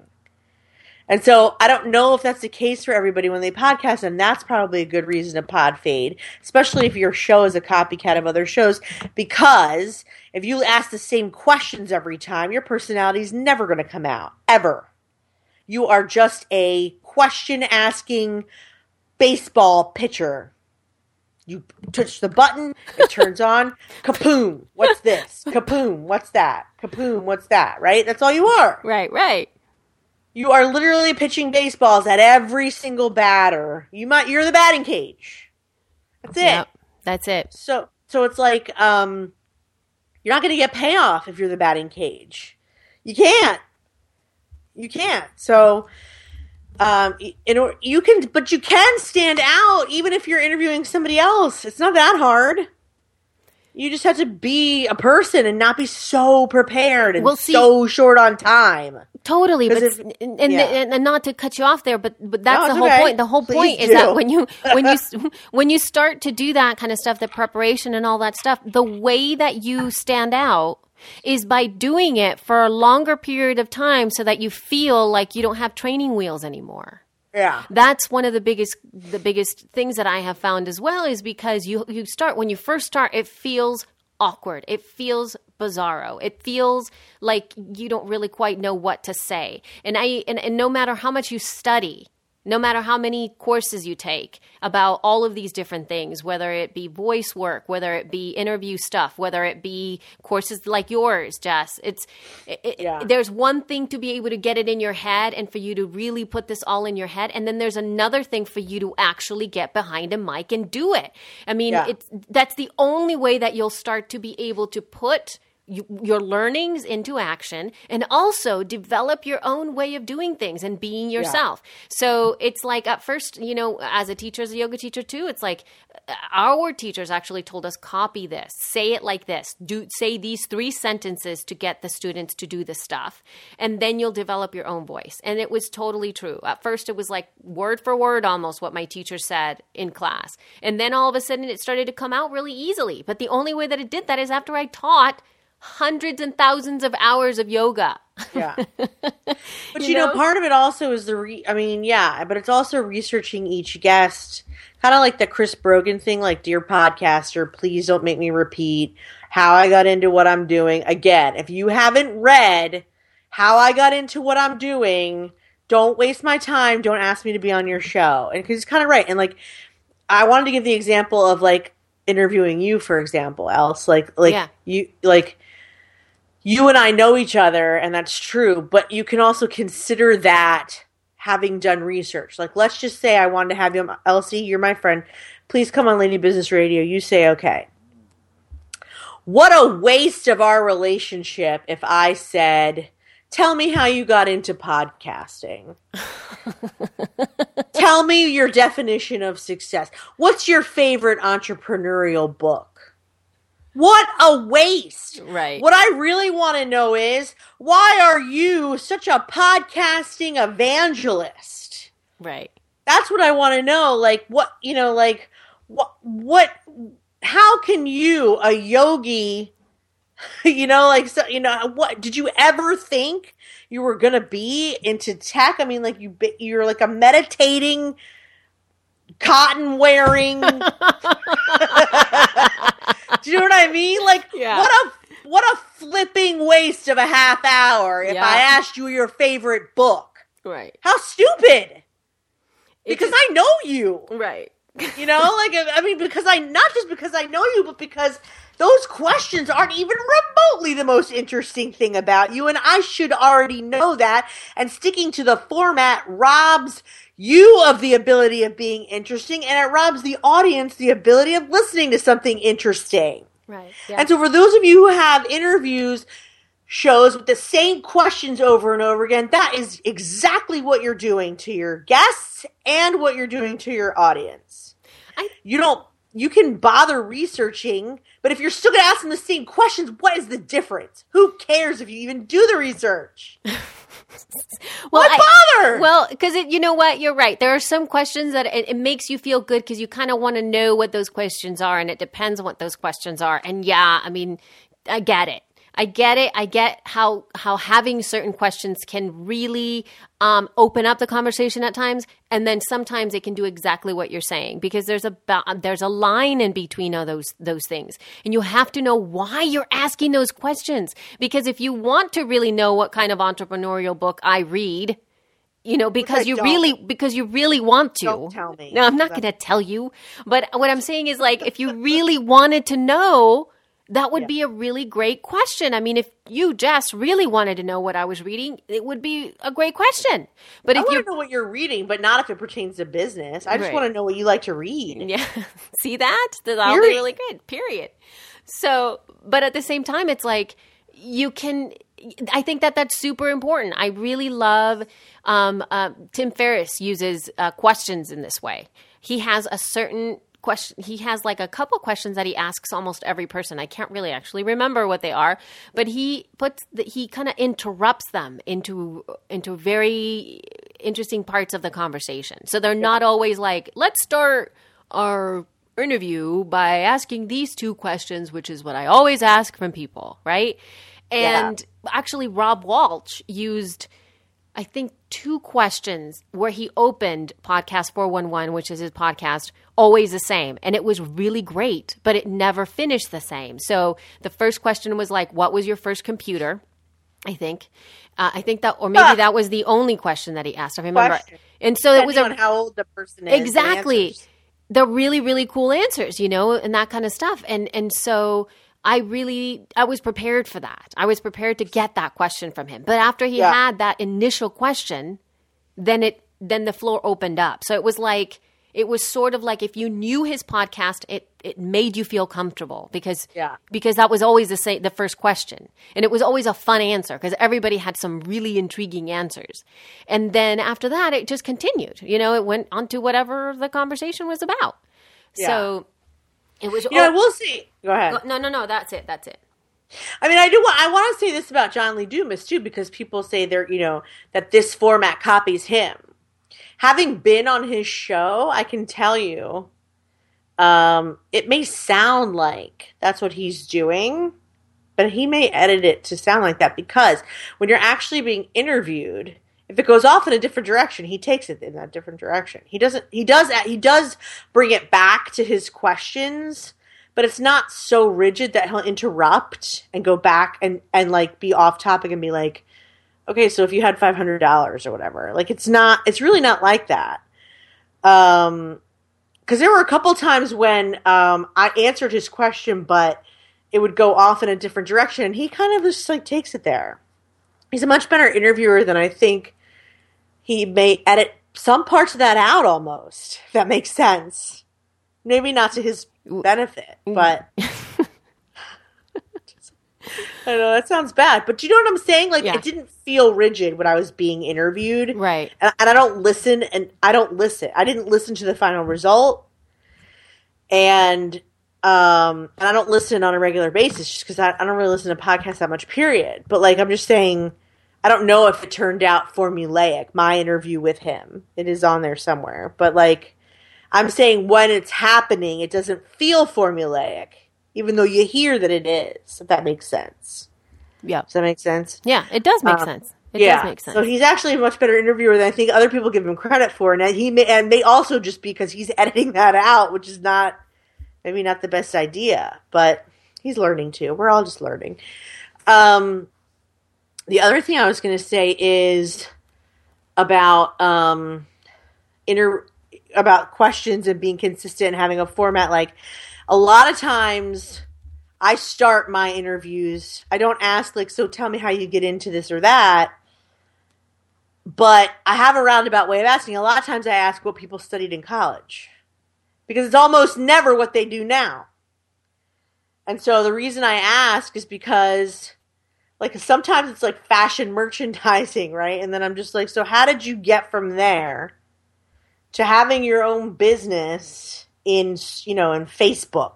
And so I don't know if that's the case for everybody when they podcast, and that's probably a good reason to pod fade, especially if your show is a copycat of other shows, because if you ask the same questions every time, your personality is never going to come out, ever. You are just a question-asking baseball pitcher. You touch the button, it turns on, kapoom, what's this? Kapoom, what's that? Kapoom, what's that, right? That's all you are. Right, right. You are literally pitching baseballs at every single batter. You might, you're the batting cage. That's it. Yep, that's it. So, so it's like, um, you're not going to get payoff if you're the batting cage. You can't. You can't. So, um, in or, you can, but you can stand out even if you're interviewing somebody else. It's not that hard. You just have to be a person and not be so prepared and well, see, so short on time. Totally, but if, and, and, yeah. and, and not to cut you off there, but but that's no, the whole okay. point. The whole Please point do. is that when you when you when you start to do that kind of stuff, the preparation and all that stuff, the way that you stand out is by doing it for a longer period of time, so that you feel like you don't have training wheels anymore. Yeah. That's one of the biggest the biggest things that I have found as well, is because you you start when you first start, it feels awkward. It feels bizarro. It feels like you don't really quite know what to say. And I and, and no matter how much you study, no matter how many courses you take about all of these different things, whether it be voice work, whether it be interview stuff, whether it be courses like yours, Jess, it's it, yeah. there's one thing to be able to get it in your head and for you to really put this all in your head. And then there's another thing for you to actually get behind a mic and do it. I mean, yeah. it's that's the only way that you'll start to be able to put You, your learnings into action and also develop your own way of doing things and being yourself. Yeah. So it's like at first, you know, as a teacher, as a yoga teacher too, it's like our teachers actually told us, copy this, say it like this, do say these three sentences to get the students to do the stuff. And then you'll develop your own voice. And it was totally true. At first it was like word for word almost what my teacher said in class. And then all of a sudden it started to come out really easily. But the only way that it did that is after I taught hundreds and thousands of hours of yoga. Yeah. But you, you know? know, part of it also is the, re- I mean, yeah, but it's also researching each guest, kind of like the Chris Brogan thing, like, dear podcaster, please don't make me repeat how I got into what I'm doing. Again, if you haven't read how I got into what I'm doing, don't waste my time. Don't ask me to be on your show. And because he's kind of right. And like, I wanted to give the example of like interviewing you, for example, else like, like yeah. you, like, you and I know each other, and that's true, but you can also consider that having done research. Like, let's just say I wanted to have you, Elsie, you're my friend. Please come on Lady Business Radio. You say, okay. What a waste of our relationship if I said, tell me how you got into podcasting. Tell me your definition of success. What's your favorite entrepreneurial book? What a waste. Right. What I really want to know is, why are you such a podcasting evangelist? Right. That's what I want to know. Like, what, you know, like, what, what, how can you, a yogi You know, like, so, you know, what did you ever think you were going to be into tech? I mean, like, you, you're like a meditating, cotton wearing. Do you know what I mean? Like, yeah. what a, what a flipping waste of a half hour if yeah. I asked you your favorite book. Right. How stupid. It's because just, I know you. Right. You know, like, I mean, because I, not just because I know you, but because those questions aren't even remotely the most interesting thing about you, and I should already know that, and sticking to the format robs you of the ability of being interesting, and it robs the audience the ability of listening to something interesting. Right. Yeah. And so for those of you who have interviews, shows with the same questions over and over again, that is exactly what you're doing to your guests and what you're doing to your audience. I, you don't, you can bother researching, but if you're still going to ask them the same questions, what is the difference? Who cares if you even do the research? well, Why bother? I, well, because you know what? You're right. There are some questions that it, it makes you feel good because you kind of want to know what those questions are, and it depends on what those questions are. And yeah, I mean, I get it. I get it. I get how how having certain questions can really um, open up the conversation at times, and then sometimes it can do exactly what you're saying because there's a there's a line in between all those those things, and you have to know why you're asking those questions. Because if you want to really know what kind of entrepreneurial book I read, you know, because you don't. really because you really want to. Don't tell me. No, I'm not going to tell you. But what I'm saying is, like, if you really wanted to know. That would yeah. be a really great question. I mean, if you, Jess, really wanted to know what I was reading, it would be a great question. But I if want you to know what you're reading, but not if it pertains to business. I just right. want to know what you like to read. Yeah. See that? That'll be really good. Period. So, but at the same time, it's like you can – I think that that's super important. I really love um, – uh, Tim Ferriss uses uh, questions in this way. He has a certain – question. He has like a couple questions that he asks almost every person. I can't really actually remember what they are, but he puts the, he kind of interrupts them into into very interesting parts of the conversation. So they're not always like, let's start our interview by asking these two questions, which is what I always ask from people, right? And yeah. actually, Rob Walsh used, I think, two questions where he opened Podcast four one one, which is his podcast, always the same. And it was really great, but it never finished the same. So the first question was like, what was your first computer? I think. Uh, I think that, or maybe that was the only question that he asked. I remember. Question. And so Depending it was a, on how old the person is. Exactly. The really, really cool answers, you know, and that kind of stuff. And, and so I really, I was prepared for that. I was prepared to get that question from him. But after he yeah. had that initial question, then it, then the floor opened up. So it was like, it was sort of like if you knew his podcast, it, it made you feel comfortable because, yeah. because that was always the same, the first question. And it was always a fun answer because everybody had some really intriguing answers. And then after that, it just continued, you know, it went on to whatever the conversation was about. Yeah. So it was, yeah, oh, we'll see. Go ahead. Go, no, no, no, that's it. That's it. I mean, I do want, I want to say this about John Lee Dumas too, because people say they're, you know, that this format copies him. Having been on his show, I can tell you, um, it may sound like that's what he's doing, but he may edit it to sound like that because when you're actually being interviewed, if it goes off in a different direction, he takes it in that different direction. He doesn't, he does, he does bring it back to his questions, but it's not so rigid that he'll interrupt and go back and, and like be off topic and be like, okay, so if you had five hundred dollars or whatever, like it's not, it's really not like that. Um, cause there were a couple times when, um, I answered his question, but it would go off in a different direction. And he kind of just like takes it there. He's a much better interviewer than I think he may edit some parts of that out almost, if that makes sense. Maybe not to his benefit, but I know that sounds bad, but you know what I'm saying? Like, yeah. It didn't feel rigid when I was being interviewed. Right. And, and I don't listen, and I don't listen. I didn't listen to the final result. And, um, and I don't listen on a regular basis just because I, I don't really listen to podcasts that much, period. But, like, I'm just saying, I don't know if it turned out formulaic, my interview with him. It is on there somewhere. But, like, I'm saying when it's happening, it doesn't feel formulaic. even though you hear that it is, if that makes sense. Yeah. Does that make sense? Yeah, it does make um, sense. It yeah. does make sense. So he's actually a much better interviewer than I think other people give him credit for. And he may, and may also just because he's editing that out, which is not, maybe not the best idea, but he's learning too. We're all just learning. Um, the other thing I was going to say is about, um, inter, about questions and being consistent and having a format. Like a lot of times I start my interviews. I don't ask like, so tell me how you get into this or that. But I have a roundabout way of asking. A lot of times I ask what people studied in college. Because it's almost never what they do now. And so the reason I ask is because, like, sometimes it's like fashion merchandising, right? And then I'm just like, so how did you get from there to having your own business in, you know, in Facebook?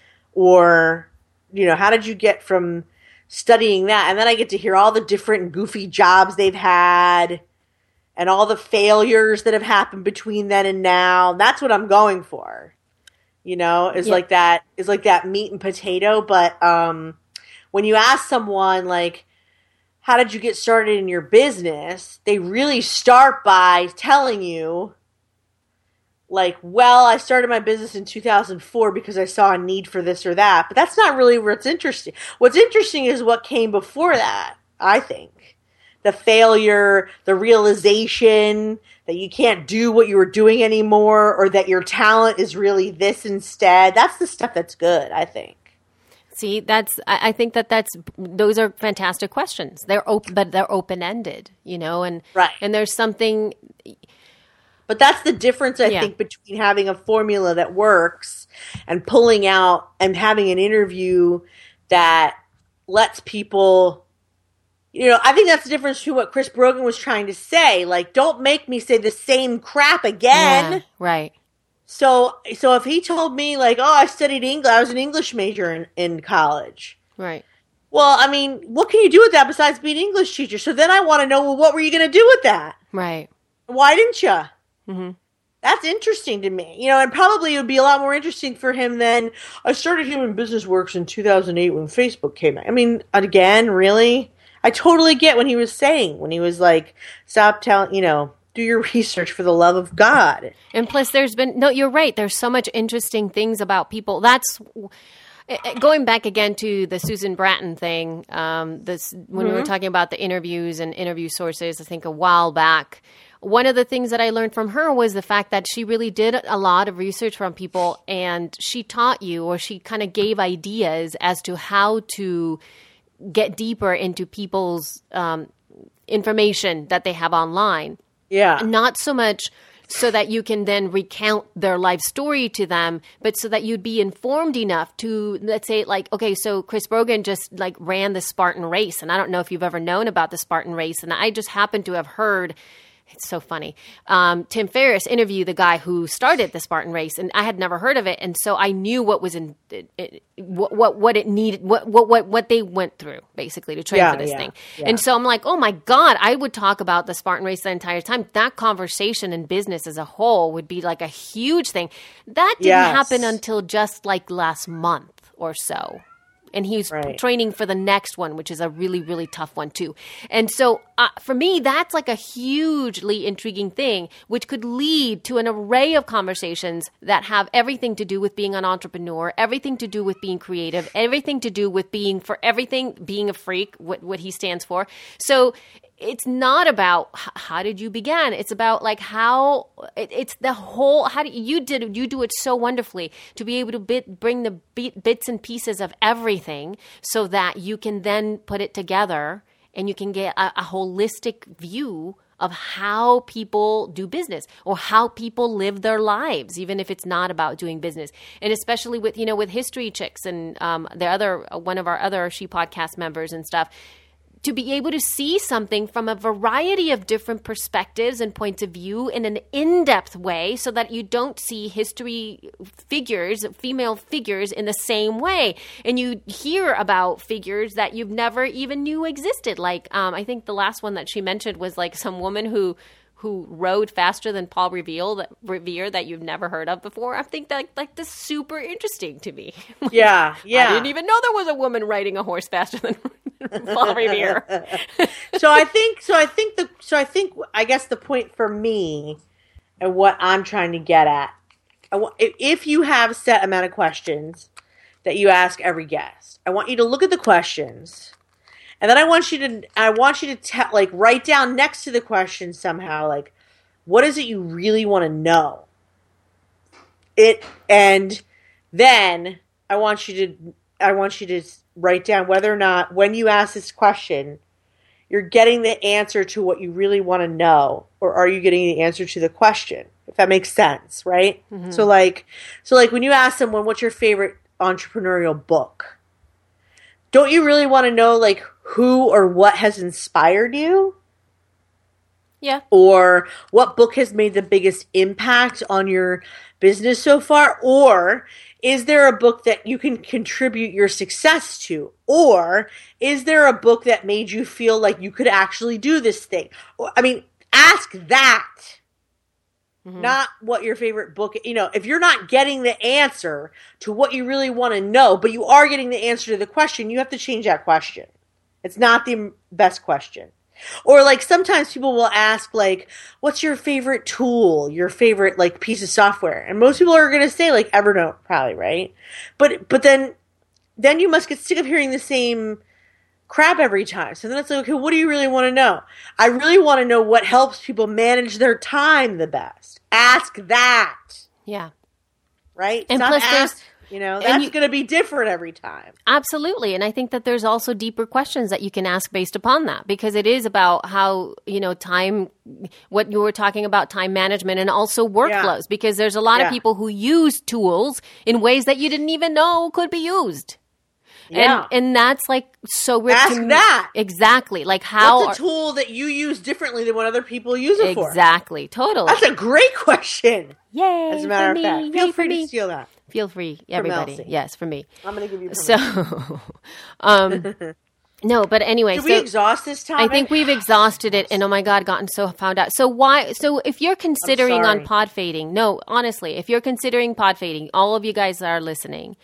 Or, you know, how did you get from studying that? And then I get to hear all the different goofy jobs they've had and all the failures that have happened between then and now. That's what I'm going for. You know, is yeah. like that is like that meat and potato. But um, when you ask someone like, how did you get started in your business? They really start by telling you like, well, I started my business in two thousand four because I saw a need for this or that. But that's not really what's interesting. What's interesting is what came before that, I think. The failure, the realization that you can't do what you were doing anymore, or that your talent is really this instead. That's the stuff that's good, I think. See, that's, I think that that's, those are fantastic questions. They're open, but they're open-ended, you know, and, right. and there's something. But that's the difference, I yeah. think, between having a formula that works and pulling out and having an interview that lets people, you know, I think that's the difference to what Chris Brogan was trying to say. Like, don't make me say the same crap again. Yeah, right. So, so if he told me, like, oh, I studied English, I was an English major in, in college. Right. Well, I mean, what can you do with that besides being an English teacher? So then I want to know, well, what were you going to do with that? Right. Why didn't you? Mm-hmm. That's interesting to me. You know, and probably it would be a lot more interesting for him than, I started Human Business Works in two thousand eight when Facebook came out. I mean, again, really? I totally get what he was saying when he was like, stop telling, you know, do your research for the love of God. And plus there's been, no, you're right. There's so much interesting things about people. That's going back again to the Susan Bratton thing. Um, this, when mm-hmm. we were talking about the interviews and interview sources, I think a while back, one of the things that I learned from her was the fact that she really did a lot of research from people, and she taught you, or she kind of gave ideas as to how to get deeper into people's um, information that they have online. Yeah. Not so much so that you can then recount their life story to them, but so that you'd be informed enough to, let's say, like, okay, so Chris Brogan just like ran the Spartan race, and I don't know if you've ever known about the Spartan race, and I just happened to have heard. It's so funny. Um, Tim Ferriss interviewed the guy who started the Spartan race, and I had never heard of it, and so I knew what was in it, it, what, what what it needed, what what what what they went through basically to train yeah, for this yeah, thing. Yeah. And so I'm like, oh my God, I would talk about the Spartan race the entire time. That conversation in business as a whole would be like a huge thing. That didn't yes. happen until just like last month or so. And he's right. training for the next one, which is a really, really tough one too. And so uh, for me, that's like a hugely intriguing thing, which could lead to an array of conversations that have everything to do with being an entrepreneur, everything to do with being creative, everything to do with being, for everything, being a freak, what, what he stands for. So it's not about h- how did you begin. It's about like how it, it's the whole, how do you did, you do it so wonderfully to be able to bit, bring the bit, bits and pieces of everything so that you can then put it together and you can get a, a holistic view of how people do business or how people live their lives, even if it's not about doing business. And especially with, you know, with History Chicks and um, the other, one of our other She Podcast members and stuff, to be able to see something from a variety of different perspectives and points of view in an in-depth way so that you don't see history figures, female figures in the same way. And you hear about figures that you've never even knew existed. Like, um, I think the last one that she mentioned was like some woman who who rode faster than Paul Revere that, Revere that you've never heard of before. I think that like that's super interesting to me. Yeah, yeah. I didn't even know there was a woman riding a horse faster than Paul Revere. so I think, so I think the, so I think, I guess the point for me and what I'm trying to get at, I want, if you have a set amount of questions that you ask every guest, I want you to look at the questions. And then I want you to, I want you to te- like write down next to the question somehow, like, what is it you really want to know? It, and then I want you to, I want you to write down whether or not, when you ask this question, you're getting the answer to what you really want to know, or are you getting the answer to the question? If that makes sense, right? Mm-hmm. So like, so like when you ask someone, what's your favorite entrepreneurial book? Don't you really want to know, like, who or what has inspired you? Yeah. Or what book has made the biggest impact on your business so far? Or is there a book that you can contribute your success to? Or is there a book that made you feel like you could actually do this thing? I mean, ask that. Mm-hmm. Not what your favorite book, you know, if you're not getting the answer to what you really want to know, but you are getting the answer to the question, you have to change that question. It's not the best question. Or like sometimes people will ask like, what's your favorite tool, your favorite like piece of software? And most people are going to say like Evernote probably, right? But, but then, then you must get sick of hearing the same crap every time. So then it's like, okay, what do you really want to know? I really want to know what helps people manage their time the best. Ask that. Yeah. Right? And it's plus not there's, ask, you know, that's going to be different every time. Absolutely. And I think that there's also deeper questions that you can ask based upon that, because it is about how, you know, time, what you were talking about, time management, and also workflows, yeah. because there's a lot yeah. of people who use tools in ways that you didn't even know could be used. Yeah. And, and that's like so rich Ask to me. that. Exactly. Like how. What's a tool that you use differently than what other people use it exactly, for? Exactly. Totally. That's a great question. Yay. As a matter of me. fact. Feel Yay free for to me. steal that. Feel free. Everybody. Elsie. Yes, for me. I'm going to give you permission. So, um, no, but anyway. Did so we exhaust this topic? I think we've exhausted it and oh my God, gotten so found out. So why, so if you're considering on pod fading, no, honestly, if you're considering pod fading, all of you guys that are listening,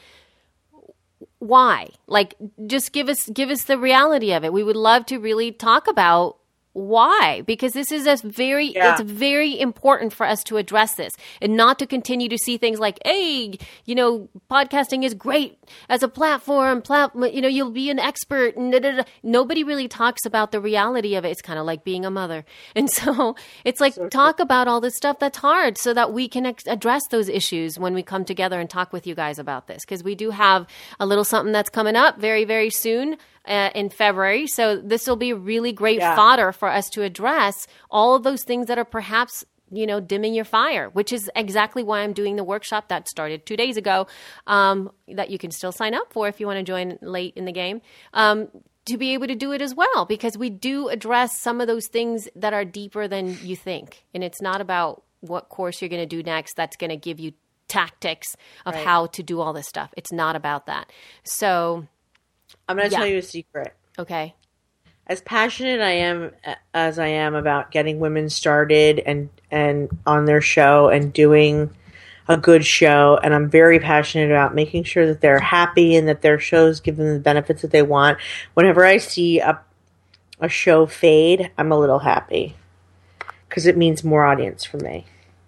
why? Like, just give us give us the reality of it. We would love to really talk about why, because this is a very yeah. it's very important for us to address this and not to continue to see things like, hey, you know, podcasting is great as a platform, plat- you know, you'll be an expert. And da, da, da. Nobody really talks about the reality of it. It's kind of like being a mother. And so it's like, so talk true. about all this stuff that's hard so that we can ex- address those issues when we come together and talk with you guys about this. Because we do have a little something that's coming up very, very soon. Uh, in February. So this will be really great yeah. fodder for us to address all of those things that are perhaps, you know, dimming your fire, which is exactly why I'm doing the workshop that started two days ago, um, that you can still sign up for if you want to join late in the game, um, to be able to do it as well, because we do address some of those things that are deeper than you think. And it's not about what course you're going to do next that's going to give you tactics of right. how to do all this stuff. It's not about that. So I'm going to yeah. tell you a secret. Okay. As passionate I am as I am about getting women started and, and on their show and doing a good show, and I'm very passionate about making sure that they're happy and that their shows give them the benefits that they want. Whenever I see a, a show fade, I'm a little happy because it means more audience for me.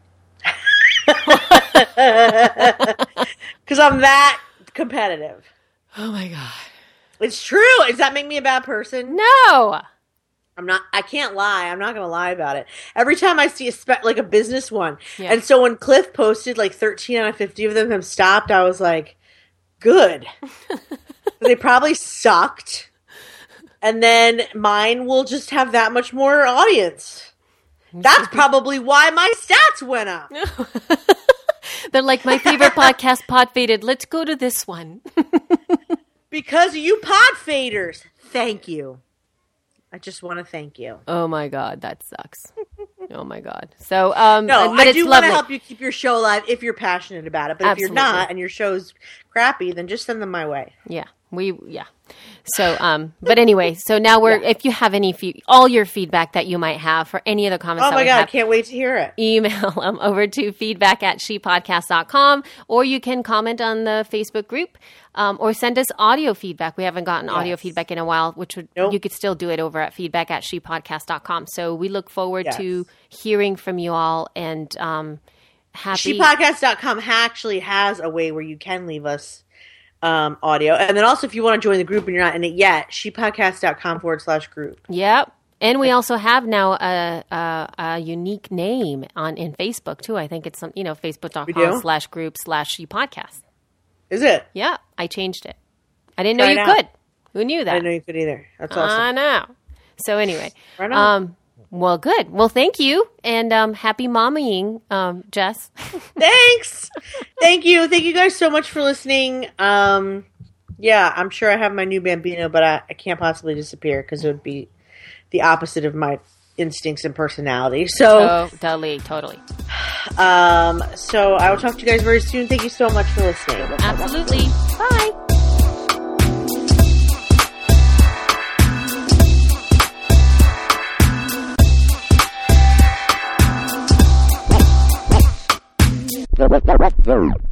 Because I'm that competitive. Oh my God. It's true. Does that make me a bad person? No. I'm not, I can't lie. I'm not going to lie about it. Every time I see a spe- like a business one. Yeah. And so when Cliff posted like thirteen out of fifty of them have stopped, I was like, good. They probably sucked. And then mine will just have that much more audience. That's probably why my stats went up. They're like, my favorite podcast, Pod Faded. Let's go to this one. Because of you pod faders. Thank you. I just want to thank you. Oh my God, that sucks. Oh my God. So, um, no, but I it's do want to help you keep your show alive if you're passionate about it. But Absolutely. if you're not and your show's crappy, then just send them my way. Yeah. We, yeah. So, um, but anyway, so now we're, yeah. if you have any, fe- all your feedback that you might have for any of the comments. Oh that my we God, have, I can't wait to hear it. Email them over to feedback at she podcast dot com, or you can comment on the Facebook group, um, or send us audio feedback. We haven't gotten yes. audio feedback in a while, which would, nope. you could still do it over at feedback at she podcast dot com. So we look forward yes. to hearing from you all, and, um, happy. she podcast dot com actually has a way where you can leave us Um, audio. And then also, if you want to join the group and you're not in it yet, she podcast dot com forward slash group. Yep. And we also have now a, a, a unique name on in Facebook, too. I think it's, some you know, facebook dot com slash group slash she podcast. Is it? Yeah. I changed it. I didn't know Try you could. Who knew that? I didn't know you could either. That's awesome. I know. So anyway. Right on. Um, well, good. Well, thank you. And um, happy mommying, um, Jess. Thanks. Thank you. Thank you guys so much for listening. Um, yeah, I'm sure I have my new Bambino, but I, I can't possibly disappear because it would be the opposite of my instincts and personality. So oh, totally, totally. Um, so I will talk to you guys very soon. Thank you so much for listening. Absolutely. Bye. There.